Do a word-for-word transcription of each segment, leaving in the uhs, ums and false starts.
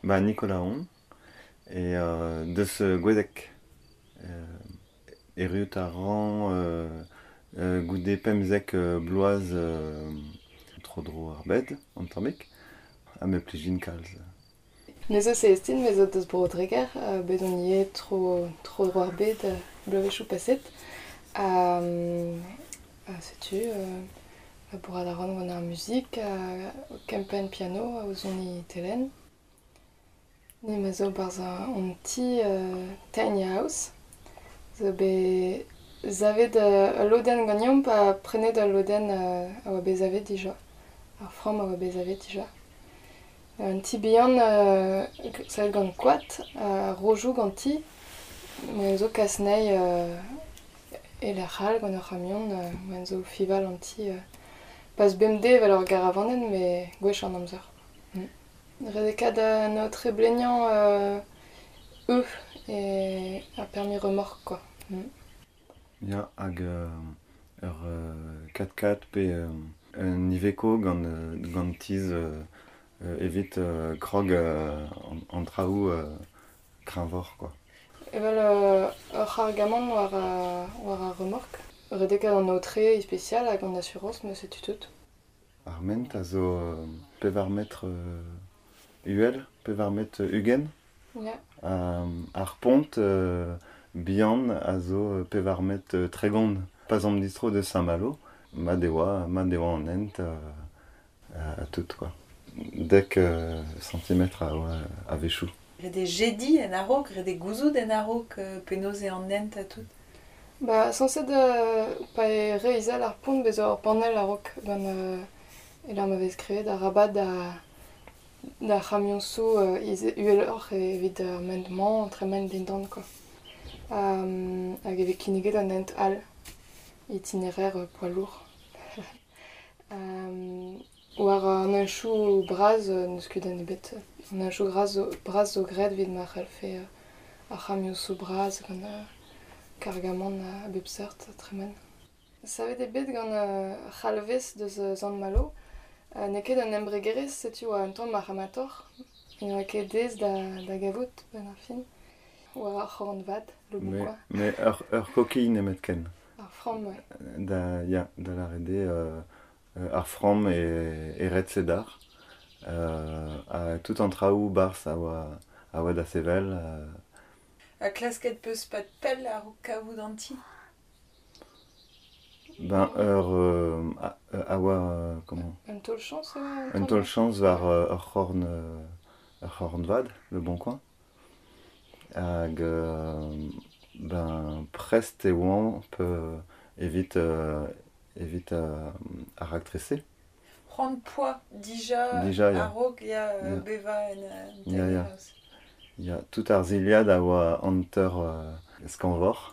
Bah, Nicolas On, et euh, de ce Gwedek. Euh, Erut a ran euh, euh, goude pemzek euh, bloaz euh, trop dro ar bed, an tammik, a me plijin kalz. Ne zo se estin, me zo deus bro dreger, uh, bet on ie tro, tro droar bet, uh, blovechou paset. Um, uh, setu, uh, bourad a ran gant ar muzik, uh, kempen piano, uh, ouzon telen. Ne ma zo barz an ti uh, tiny house. Zo be zavet uh, a loden gant pa prenet a loden uh, a oa be zavet dija. Ar fram a oa be zavet dija. Un ti bihan uh, savet gant koat, a uh, rojou gant ti, me zo kas nei uh, e la c'hall gant ur c'hamion, uh, me zo fival an ti. Uh, pas bemde val ur gar avannen, me gwech an amzer. Mm. Redekad uh, no tre blenian uh, e e a permis remorque, quoi. Mm. Ya, hag euh, ur euh, kat-kat pe euh, un iveko gant, euh, gant tiz euh, euh, evit euh, krog euh, an, an traoù euh, krinvor, quoi. Evel uh, ur c'hargamant war a, war a remorque. Redekad an no tre e spécial hag an assurance, me setu tout. Ar ment a zo euh, pevar metr euh, uel, pevar met euh, ugen. Yeah. Um, ar pont euh, bihan a zo pevar met euh, tregont. Pas an distro de Saint-Malo, ma deoa, ma deoa an ent euh, a, a tout, quoi. Dek euh, centimetre a oa a vechou. Rede jedi en arok, rede gouzout en arok, uh, penaos e an ent a tout. Ba, sanset uh, pa e reizal ar pont bezo ar panel a rok gant uh, elar ma vez krevet a rabat da da c'hamion sou uh, iz uelor evit ar mendement tremen dindan, quoi. Um, hag evit kinniget an ent all itinéraire uh, poids lourd. um, war an anchou braz uh, neus ket an ebet. An anchou braz, braz zo gret vid ma c'halfe uh, ar c'hamion sou braz gant uh, kargamant a bep seurt tremen. Savet ebet gant uh, c'halvez deus uh, zan malo, uh, ne ket an embregerez setu a un tamm ar amator, en oa ket dez da, da gavout ben ar fin, war ar c'horn vat, le bon Me, quoi. me ur, ur koki nemet ken. Ar fram, ouais. Da, ya, da la rede euh, euh, ar fram e, e ret sedar. Euh, a tout an traoù bars a oa, a oa da sevel. Euh, A klasket peus pat pell a rok kavout an ti. ben, ur euh, a, a oa, euh, comment Un tol chance, ouais. un tol chance war euh, ur c'horn euh, ur c'horn vad, le bon coin. Hag euh, ben prest e oan peut evit euh, evit euh, a raktrese. Prendre poids, dija, Dija, ya. a rok, ya uh, Ya. beva en uh, Ya, tiny ya. house. Ya tout ar ziliad a oa anter euh, skanvor.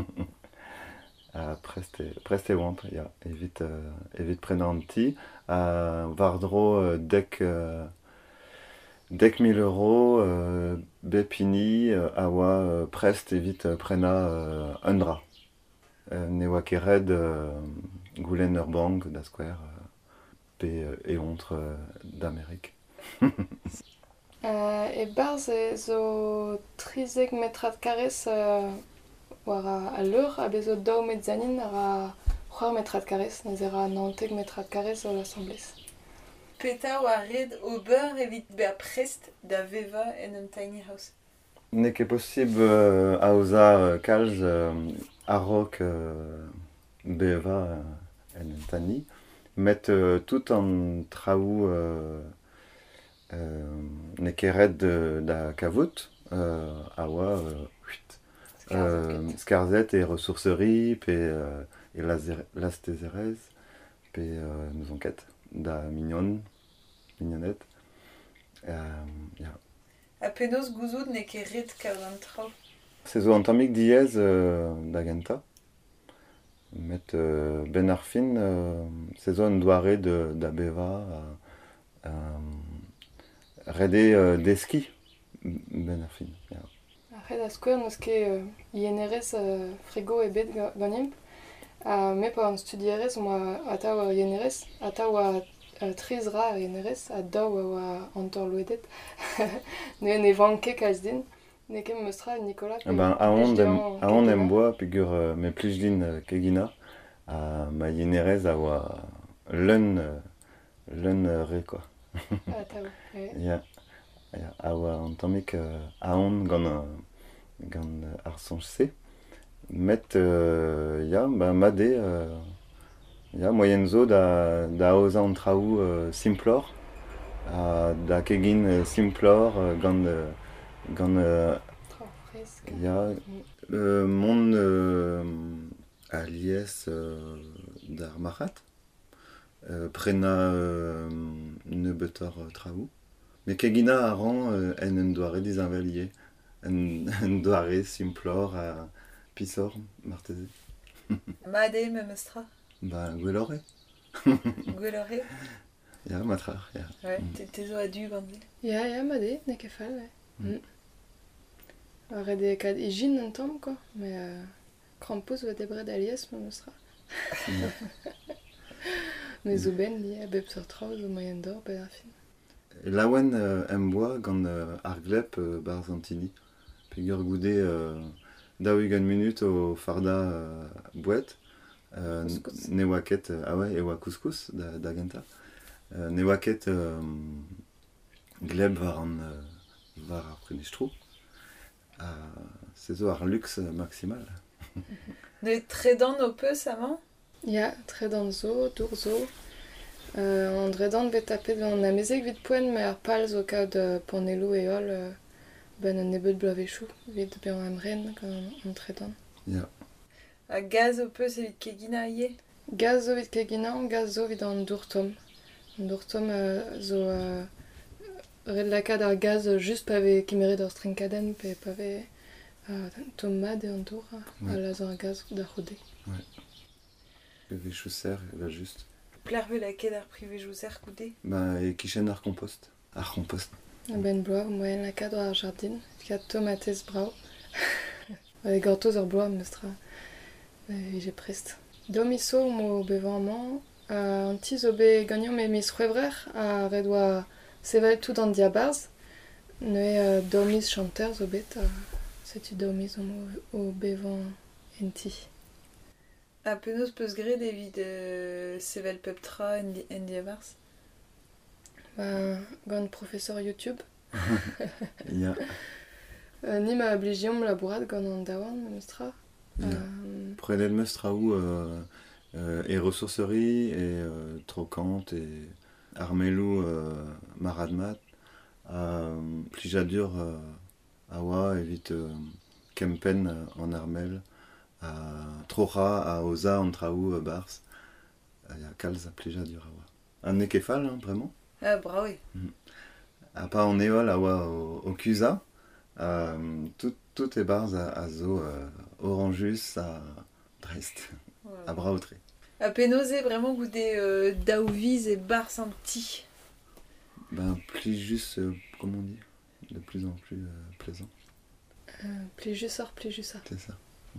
a prest e, prest e oan, ya, evit, euh, evit prenañ an ti. A war dro euh, dek euh, dek mil euro euh, bepini euh, a oa euh, prest evit euh, prena euh, un dra. Euh, ne oa ket red euh, goulenn ur bank da skouer euh, pe euh, eontre euh, d'Amerik. Uh, e barz e zo trizek metrad karez uh, war a, a leur, a bezo daou metzanin ar a c'hwar metrad karez, nez era nanteg metrad karez o l'assemblez. Peta oa red ober evit be a prest da veva en un tiny house. Ne ket posib euh, a oza euh, kalz euh, a rok euh, beva euh, en un tani, met euh, tout an traoù euh, euh, ne ket red de, da kavout euh, a oa euh, huit. Euh, skarzet e ressourcerie pe euh, e lastezerez pe euh, nous enquête da mignon mignonette euh, ya. A penaos gouzout ne ket red kav an traoù. Se zo an tammig diez euh, da genta met euh, ben ar fin euh, se zo an doare de, da beva euh, euh, rede euh, deski ben ar fin ya. Arret a skouer neus ket uh, ienerez uh, frigo e bet ga- gant imp, uh, me pa an studierez moa ataou a ienerez, ataou a uh, triz ra ar enerez a daou a oa antor loedet. Ne ne vanke kalz din. Ne kem meustra Nicolas. Ah ben, a on em, a on em boa peogwir uh, me plij din uh, kegina a ma yenerez a oa leun uh, leun uh, re quoi. Ah, ta oa. Ouais. Ya, ya, a oa an tammik uh, a on gant, uh, gant uh, ar sonj se. Met, uh, ya, ba made, uh, ya, moyen zo da, da aoza an traoù uh, simplor, a da kegin uh, simplor uh, gant, uh, gant uh, Trop fresk. ya, euh, mon euh, aliès euh, d'ar marat, euh, prena euh, neubetor euh, traoù. Mais kegina a ran euh, en en doare des invalier, en, en doare simplor a pisor marteze. Made me meustra. Ba gwelore. Gwelore. Ya, matrar, ya. Ouais, Mm. t'es- t'es zo a du gant. Ya, ya, made, ne ket fall, ouais. Mm. Mm. Ar de kad ijin un tamm, quoi. Mais euh, krampus oa debret alies me meustra. Ya. Mais zo ben li a bep sur traoù zo moyen d'or bet ar fin. Et laouen euh, em boa gant euh, ar glep euh, bar Zantini. Peogwir goude euh, daou ugen minut o farda euh, bouet. Euh, Couscous. ne oa ket, euh, ah ouais, e oa couscous da, da genta. Euh, ne oa ket euh, gleb war an euh, war ar prenestrou. Uh, se zo ar luxe maximal. Ne tredan o peus amañ. Ya, tredan zo, dour zo. Euh, an dredan bet tapet an amezeg vid poen, me ar pal zo kaout uh, panelou e hol uh, ben un nebet blavechou vid bean am ren gant an tredan. Ya. A gaz o peus evit kegina ie. Gaz zo vid kegina, gaz zo vid an dourtom. An dourtom uh, zo uh, red lakad ar gaz uh, just pave kemeret ur strenkaden pe pave uh, tomad e an dour uh, Ouais. a laz ar gaz da c'hode. Le véchousser, va juste. Plervel a ket ar privejouser goude. Bah, et kichen ar compost. Ar compost. A ben bloav moyen lakad ar jardin, ket tomatez brao. E gortoz ar bloav meustra. E j'ai prest. Domiso mo bevañ uh, an ti zo be gagnant me mis c'hwevrer a red oa sevel tout an diabarz. Ne uh, domis chanter zo bet a setu domis o mo o bevañ en ti. A penaos peus gret evit euh, sevel pep tra en, di- en diavars. Ba, gant professeur YouTube. Ya. Uh, ni ma blijiom labourat gant an daouarn meustra. Ya. Um, Prenez le mestraou euh, euh, et ressourcerie et euh, trocante et armelou euh, maradmat euh, plijadur euh, awa evit euh, kempen euh, en armel à trocha à oza en traou euh, bars il y a calza plijadur awa un ekefal hein, vraiment Ah, bravo. à pas en éole awa au, au cusa euh, tout tout est bars à, à zo euh, orangus à Brest à Braoutré. A penaos e vraiment goude euh, daouviz e bars an ti. Ben, plus juste, euh, comment on dit, de plus en plus euh, plaisant, uh, plijusor, plijusor. c'est ça. Mm.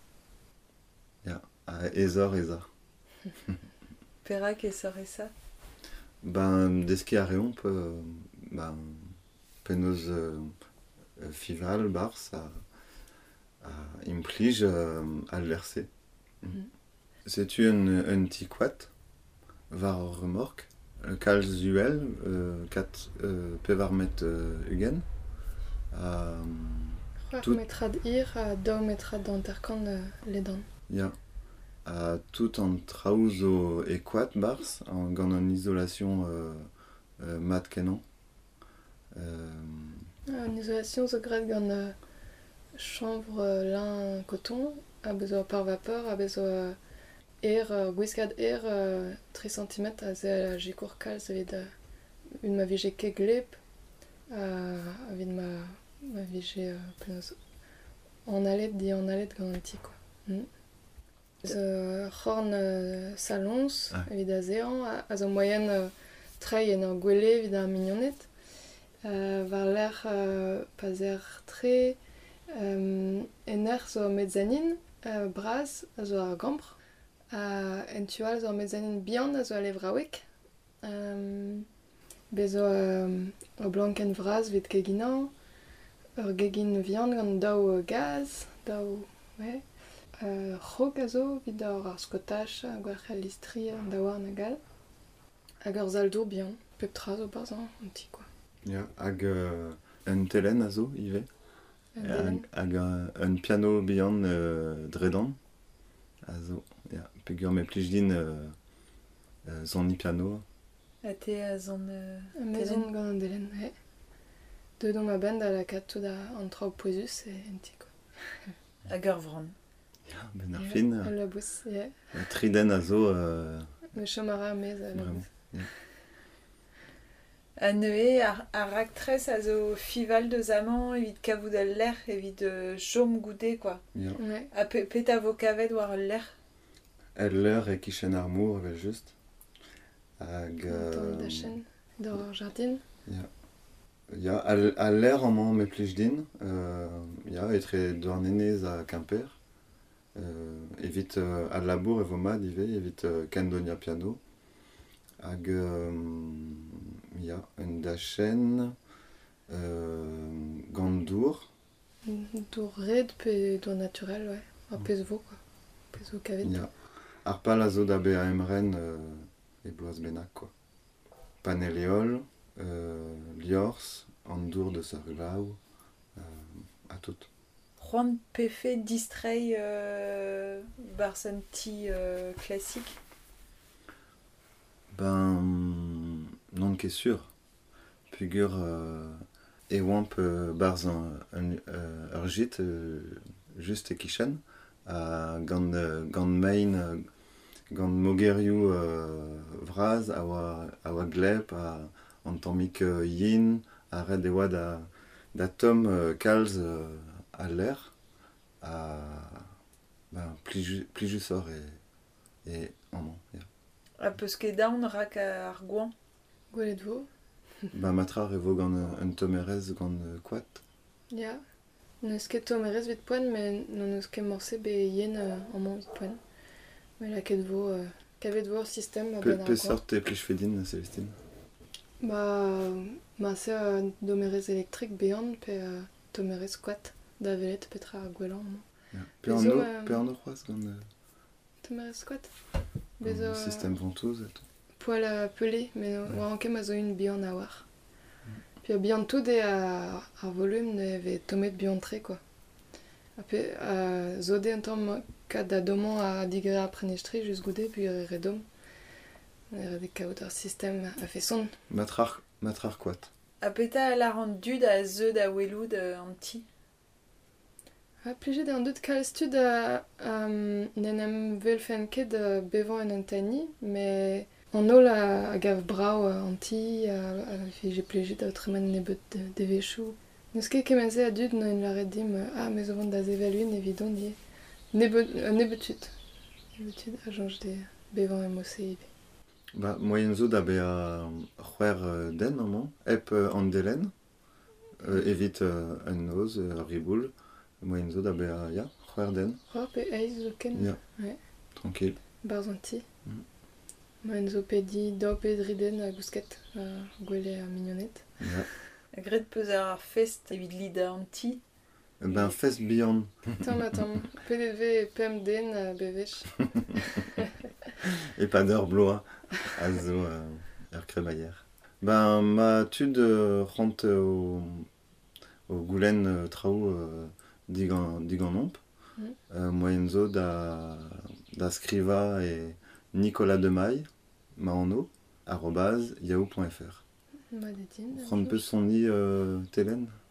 Ya, à Ezor, Ezor. Perak e sor e sa. Ben, deski a reomp, euh, ben, penaos euh, euh, fival, bars, à, à implij euh, al verser. Mm. Mm. C'est-tu un, un petit quat, var remorque, euh, kalz uel, euh, kat euh, pevarmet euh, ugen, euh, C'hwar Tout- metrad ir a daou metrad d'anterkan uh, ledan. Ya. À tout en traouzo et quat bars, en gant en isolation euh, euh, mat kenan. Euh, Uh, en isolation zo gret gant uh, chanvre uh, lin coton, a bezo par vapeur, a bezo uh, er, uh, gwiskad er uh, tri centimet a ze a jikour kalz evit uh, un ma vije ke gleb, a evit ma, ma vije uh, penaos en alet di en alet gant an ti, quoi. Mm. Zo c'horn uh, salons, Ah. evit a zean, a, a zo moyen uh, trei en ur gwele evit ar mignonnet. Uh, var l'er uh, pazer tre, um, en er zo mezzanin, uh, braz, a zo ar gambr, a en tual zo mezzanin bihan a zo ale vraouek, Um, bezo um, o blanken vraz vet keginañ, ur gegin viand gant daou euh, gaz, daou, ouais. Euh, C'hog a zo, vid daou ar skotaj, a gwerc'hel listri an daouar na gal. Hag ur zaldour bihan, pep tra zo barzan, an ti, quoi. Ya, hag euh, un telen a zo, ive. Un Hag, delen. hag un, un piano bihan euh, dredan. A zo, ya. Peogwir me plij din euh, euh, zonni piano. A te a zon... Euh, Un mezon gant an delen, ouais. Dedon ma band a la kat tout da an traoù poezus e en ti, quoi. hag ur vran. Ya, ben ar fin. Al labous, yeah. euh, Triden a zo, euh, Me chomara a mez a Vraiment. labous. A neue, ar, ar raktrez a zo fival deus amañ evit kavout al lec'h, evit euh, chom goude, quoi. ya. Ouais. A pe, pet a vo kavet war al lec'h. El leur e kichen ar mour, evel just. Hag... Anton da chen, d'ar jardin. Ya, al, al l'air amañ me plij din. Euh, ya, etre douarnenez a Quimper. Euh, evit euh, al labour e vo mad ive, evit euh, ken donia piano. Hag, euh, ya, un da chen, euh, gant dour. Dour red pe dour naturel, ouais. Ar pez vo, quoi. Pez vo kavet. Ya, ar pal a zo da be a emren euh, e boaz bennak, quoi. Paneleol, euh, liors, an dour de ar glav, euh, a tout. C'hoant pefe distreiñ euh, bars an ti euh, klasik. Ben, non ket sur. Pugur euh, e oamp euh, barz an, an, euh, ur jit euh, just e kichen. A gant, euh, gant main, euh, gant mogerioù euh, vraz, a oa, a oa gleb, a an tammik euh, yin, a red e oa da, da tom euh, kalz euh, a l'air. A ben, plijus, plijus or e, e amañ, ya. A peus ket daon rak ar gouan. Gwelet vo. Ben, matra e vo gant euh, un tomerez gant euh, kwad. Ya. Neus ket tomerez vet poan, men non eus ket morse be yen euh, an man vet poan. Men la ket vo, euh, kavet vo ur sistem a Pe, ben ar pe gouan. sort e plij fedin, Celestine? Ba, ma se euh, domerez elektrik behan pe euh, tomerez kwad da velet petra ar gwelan. Ja. Pe Bezo, an o, euh, pe an o c'hoaz gant euh, Tomerez kwad. gant Bezo... le système ventouse et tout. Poal a pelé, mais Ouais. war ankem a zo un bihan a war. Puis a bihan tout e a, ar volume ne ve tomet bihan tre, quoi. A pe a zode un tamm kad da domon a digre a prenestri just goude, puis e redom. E de kaout ar system a fe son. Matrar, matrar kwad. A peta a la rand dud a zeu da weloud euh, an ti. A plejet an dut kal stud a um, nenem vel fen ket uh, bevan en an tani, mais an ol a, a gav brao uh, an ti, a, a fi je plejet a tremen nebet de, de vechou. Neus ket kemenze a dud no en laret dim, uh, ah, me zo vant da zevaluin evidon die. Nebet, uh, nebetut. Nebetut a janj de bevan en mosse ibe. Ba, moyen zo da be a c'hwer euh, den amañ, ep euh, an delen, euh, evit euh, un noz, euh, ur riboul, moyen zo da be a, ya, c'hwer den, Oh, pe eiz zo ken. ya, Ouais. tranquil. Barz an ti. Mm. Ma en zo pe di daou pe driden a gousket, a gwele a mignonet. Ya. A gret peus ar fest evit lida an ti. Ben, fest bihan. Tamm a tamm, pe ve pem den a bevech. E pa d'ur bloa a zo euh, ur kremaier. Ben, ma tud euh, rent au, au goulen euh, traoù euh, digan, digan omp. Mm. Euh, moyen zo da, da skriva e Nicolas Demaille, ma an o, arrobase yahoo point fr. Ma de din. Rent peus son ni euh, telen